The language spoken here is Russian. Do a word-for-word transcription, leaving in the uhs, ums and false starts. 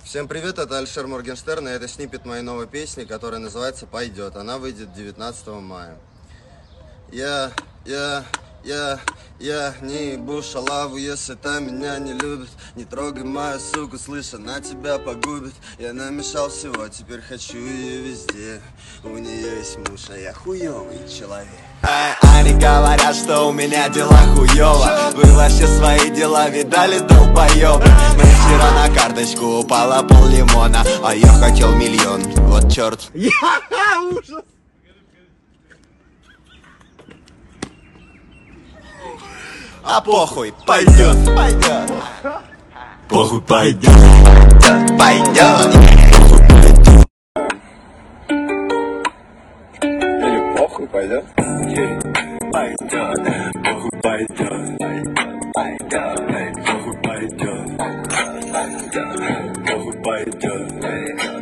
Всем привет, это Алишер Моргенштерн, и это сниппет моей новой песни, которая называется «Пойдет». Она выйдет девятнадцатого мая. Я, я, я, я не ебу шалаву, если та меня не любит. Не трогай мою суку, слышь, она тебя погубит. Я намешал всего, теперь хочу ее везде. У нее есть муж, а я хуёвый человек. Они говорят, что у меня дела хуёво. Вы вообще свои дела видали, долбоёбы? Мне вчера на карточку упало пол лимона, а я хотел миллион, вот чёрт. Ужас! А похуй, пойдет, пойдет. Похуй, пойдет, пойдет. Или похуй пойдет? Пойдет, похуй, пойдет, пойдет, похуй, пойдет, пойдет, похуй, пойдет.